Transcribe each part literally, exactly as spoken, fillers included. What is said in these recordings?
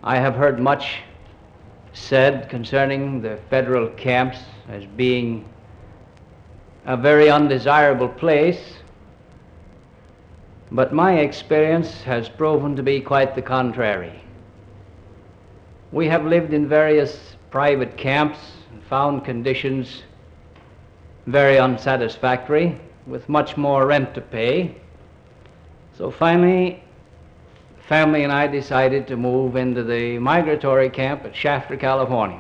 I have heard much said concerning the federal camps as being a very undesirable place, but my experience has proven to be quite the contrary. We have lived in various private camps and found conditions very unsatisfactory, with much more rent to pay. So finally, family and I decided to move into the migratory camp at Shafter, California.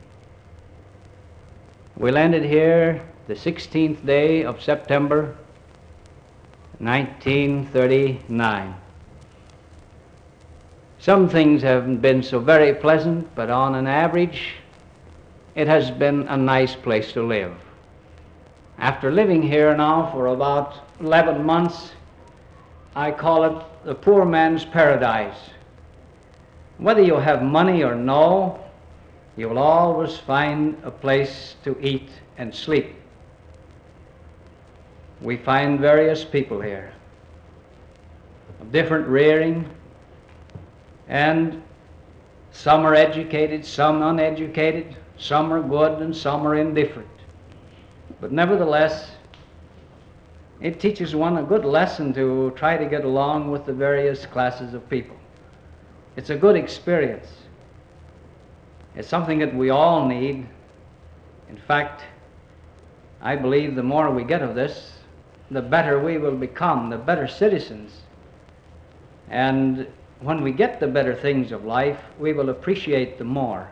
We landed here the sixteenth day of September, nineteen thirty-nine. Some things haven't been so very pleasant, but on an average, it has been a nice place to live. After living here now for about eleven months, I call it the poor man's paradise. Whether you have money or no, you will always find a place to eat and sleep. We find various people here of different rearing, and some are educated, some uneducated, some are good and some are indifferent. But nevertheless, it teaches one a good lesson to try to get along with the various classes of people. It's a good experience. It's something that we all need. In fact, I believe the more we get of this, the better we will become, the better citizens. And when we get the better things of life, we will appreciate them more.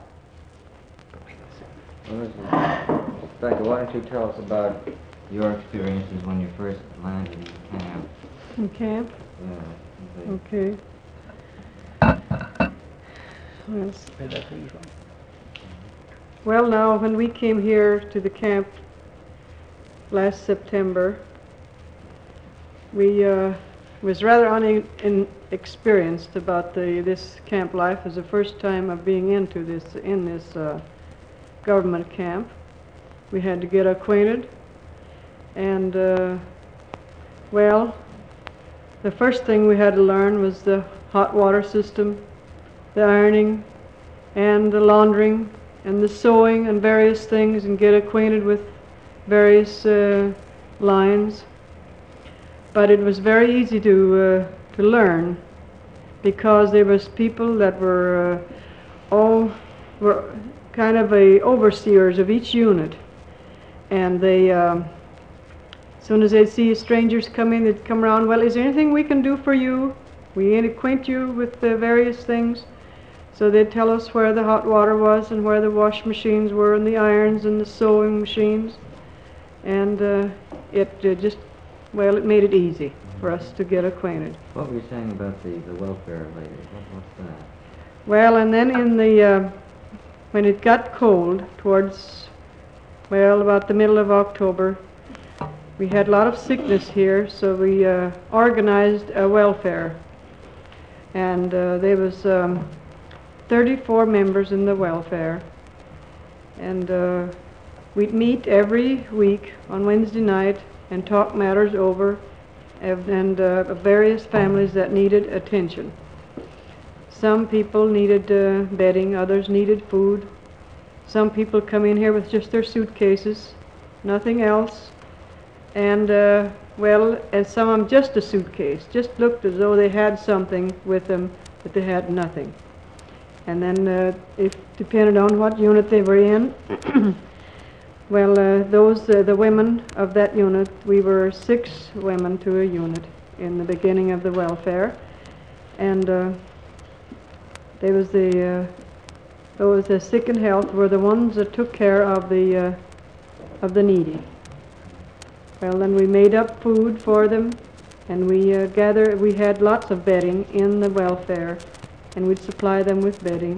Well, Doctor, why don't you tell us about your experiences when you first landed in camp? In camp? Yeah. Okay. Yes. Well, now, when we came here to the camp last September, we uh, was rather inexperienced about the this camp life. It was the first time of being into this in this uh, government camp. We had to get acquainted, and uh, well, the first thing we had to learn was the hot water system, the ironing, and the laundering, and the sewing, and various things, and get acquainted with various uh, lines. But it was very easy to uh, to learn, because there was people that were uh, all were kind of a overseers of each unit, and they um, as soon as they'd see strangers come in, they'd come around. Well, is there anything we can do for you? We acquaint you with the various things. So they'd tell us where the hot water was, and where the wash machines were, and the irons, and the sewing machines, and uh, it uh, just well, it made it easy for us to get acquainted. What were you saying about the, the welfare lady? What, what's that? Well, and then in the uh, when it got cold towards, well, about the middle of October, we had a lot of sickness here, so we uh, organized a welfare, and uh, there was um, thirty-four members in the welfare, and uh, we'd meet every week on Wednesday night and talk matters over, and uh, various families that needed attention. Some people needed uh, bedding, others needed food. Some people come in here with just their suitcases, nothing else, and uh, well, and some of them just a suitcase, just looked as though they had something with them, but they had nothing. And then uh, it depended on what unit they were in. Well, uh, those, uh, the women of that unit, we were six women to a unit in the beginning of the welfare, and uh, there was the, uh, those the sick and health were the ones that took care of the, uh, of the needy. Well, then we made up food for them, and we uh, gathered, we had lots of bedding in the welfare, and we'd supply them with bedding.